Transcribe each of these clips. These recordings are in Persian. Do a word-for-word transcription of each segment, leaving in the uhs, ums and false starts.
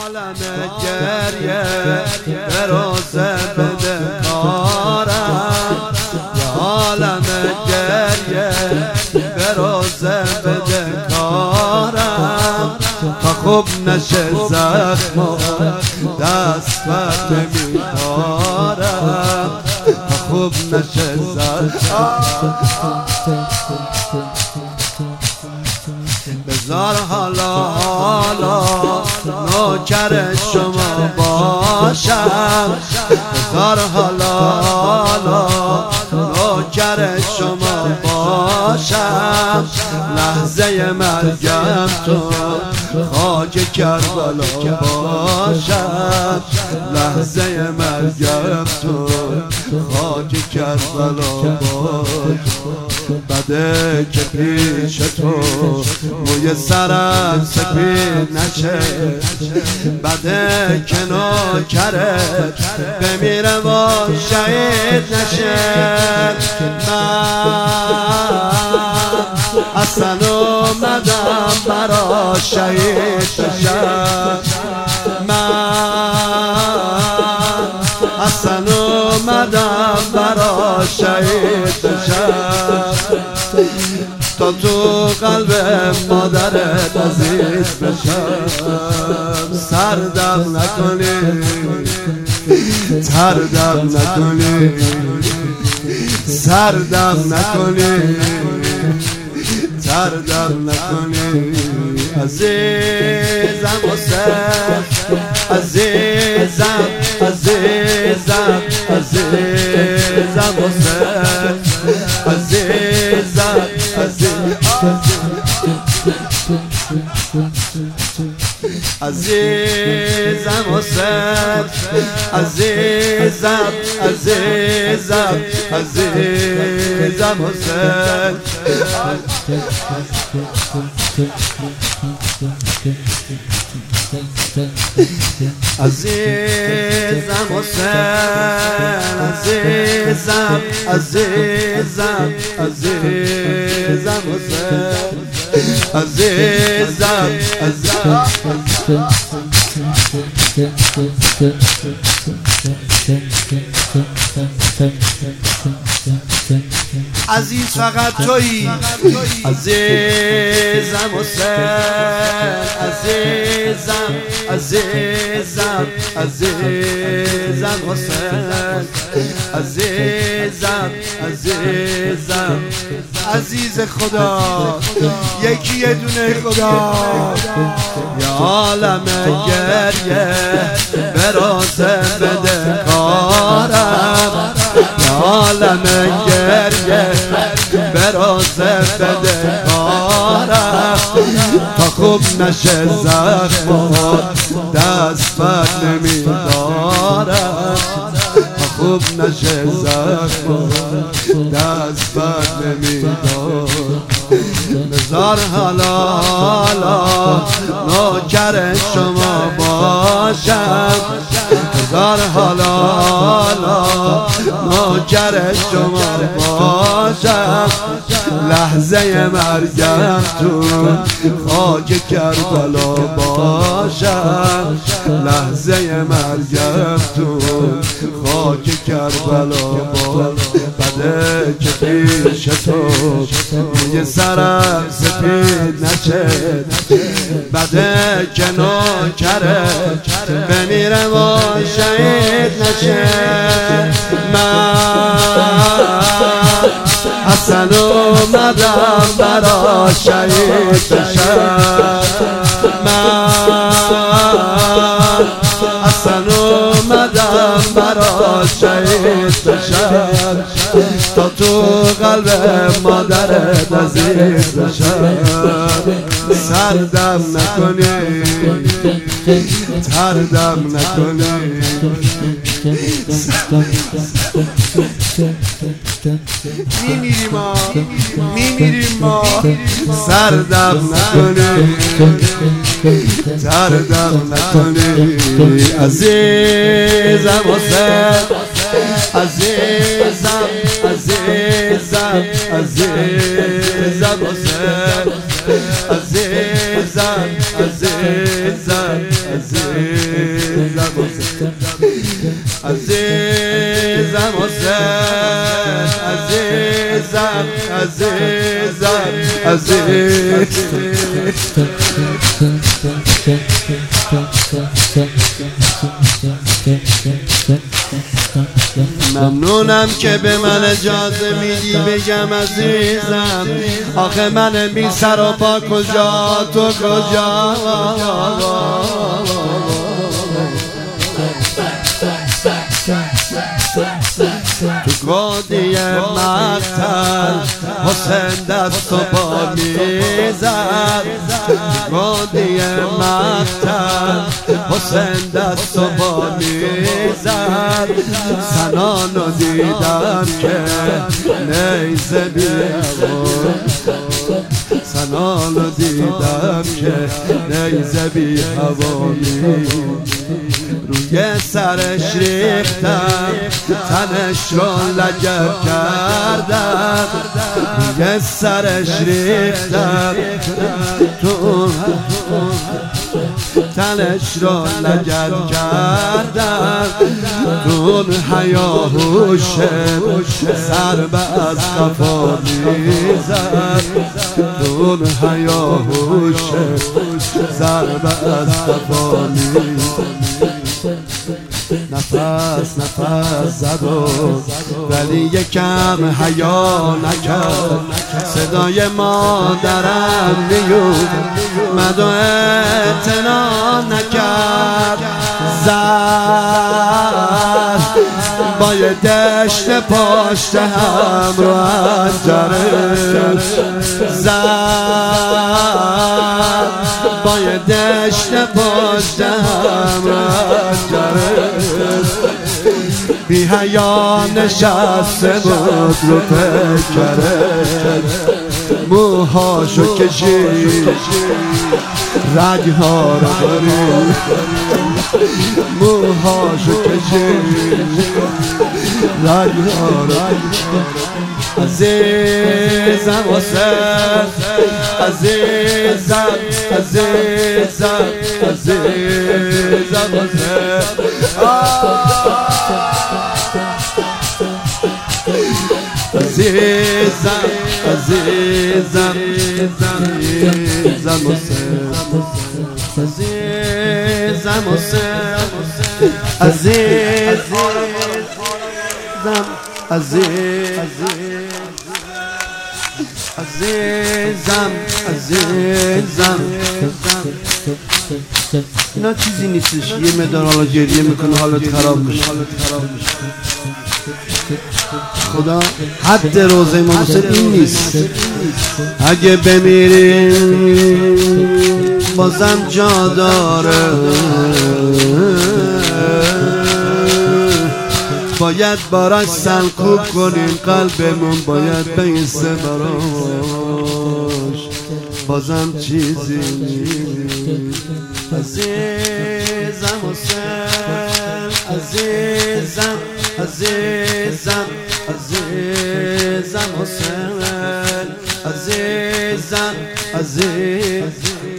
عالم گریه به روزه بده کارم، عالم گریه به روزه بده کارم، تا خوب نشه زخم دست بر نمیدارم، تا خوب نشه زخم. بذار حالا حالا نوکر شما باشم، بذار حالا حالا نوکر شما باشم، لحظه مرگم تو خاک کربلا باشم، لحظه مرگم تو خاک کربلا باشم. بده که پیش تو موی سرم سپید نشه، بده که نوکرت بمیره و شهید نشه. من اصلا اومدم برا شهید بشم، من اصلا اومدم برا شهید بشم، تا تو قلب مادرت عزیز بشم. سردم نکنی تردم نکنی، سردم نکنی تردم نکنی. عزیزم حسین، عزیزم عزیزم عزیزم حسین، عزیزم عزیزم حسین، عزیزم عزیزم عزیزم حسین. عزیزم حسین، عزیزم عزیزم عزیزم حسین، عزیزم عزیزم. عزیز فقط تویی، عزیزم حسین، عزیزم عزیزم عزیزم حسین، عزیزم عزیزم. عزیز خدا یکی یه دونه خدا، یا عالم گریه به روزه بده کارم، یا عالم گریه به روزه بده کارم، تا خوب نشه زخمات دست بر نمیدارم، تا خوب نشه زخمات دست بر نمیدارم. بذار حالا حالا نوکر شما باشم، بذار حالا حالا نوکر شما باشم، لحظه مرگم تو خاک کربلا باشم، لحظه مرگم تو خاک کربلا باشم. بده که پیش تو موی سرم سپید نشه، بده که نوکرت بمیره و شهید نشه. من اصلا اومدم برا شهید بشم، من اصلا اومدم برا شهید بشم، تا تو قلب مادرت عزیز بشم. سردم نکنی تردم نکنی، میمیریم ما میمیریم ما. سردم نکنی تردم نکنی. عزیزم حسین، عزیزم عزیزم عزیزم حسین، عزیزم عزیزم عزیزم عزیزم حسین عزیزم عزیزم عزیزم ممنونم که به من اجازه میدی بگم عزیزم آخه من بی سر و پا کجا تو کجا تو گودی مقتل حسین دست و پا میزد تو گودی مقتل حسین دست و پا میزد سنانو دیدم که نیزه بی هوا سنانو دیدم که نیزه بی هوا روی سرش ریختم تنش رو لگد کردم روی سرش ریختم تو تنش رو لگد کردم دون حیاهوشه سر به از خفا میزد دون حیاهوشه سر به از خفا میزد نفس نفس زد و ولی یکم حیا نکرد صدای مادرم میومد و اعتنا نکرد زد با یه دشت پشت هم رو انجرش زد با یه دشت پشت هم رو انجرش بی حیا نشسته بود رو پیکرش موهاشو کشید رگها رو برید موهاشو کشید رگها رو عزیزم حسین عزیزم عزیزم عزیزم حسین عزیزم عزیزم عزیزم حسین عزیزم حسین عزیزم عزیزم عزیزم اینا چیزی نیستش یه مدار حالا گریه میکنه حالت خراب میشه خدا حد روزه ما حسین این نیست اگه بمیریم بازم جا داره باید باراش سرکوب کنیم قلبمون باید بیسته براش بازم چیزی نیست عزیزم حسین عزیزم عزیزم عزیزم حسین عزیزم عزیزم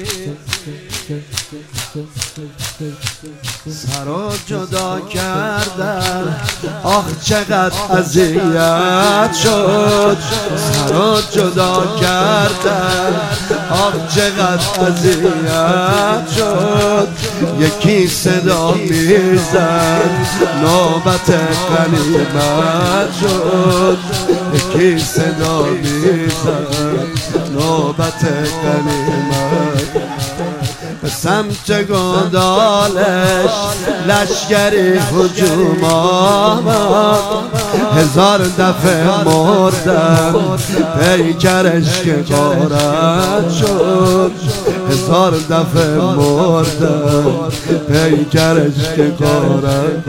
سرو جدا کردن آخ چقدر اذیت شد سرو جدا کردن آخ چقدر اذیت شد یکی صدا میزد نوبت غنیمت شد یکی صدا میزد نوبت غنیمت به سمت گودالش لشکری هجوم آمد هزار دفعه مردم پیکرش که غارت شد هزار دفعه مردم پیکرش که غارت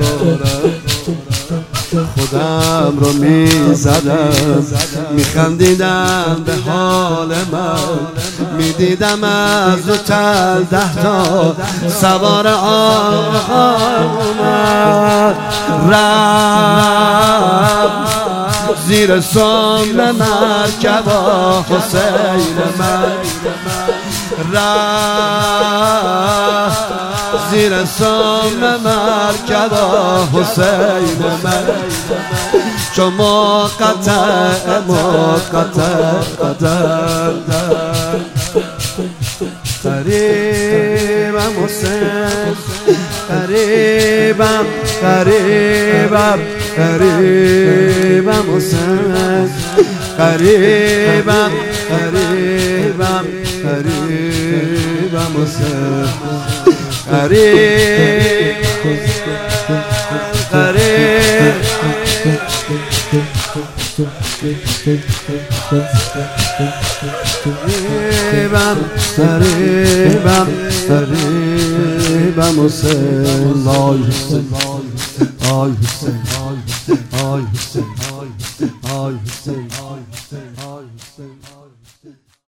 خودم رو میزدم میخندیدم به حال من میدیدم از دو تل ده تا سوار آمد رفت زیر سم مرکبا حسین من رفت زیر سام مرکبا حسین من چو مقطع مقطع قدم قریبم حسین قریبم قریبم قریبم حسین قریبم قریبم قریبم حسین قریب قریب قریبم قریبم قریبم حسین آی حسین آی حسین آی حسین آی حسین آی حسین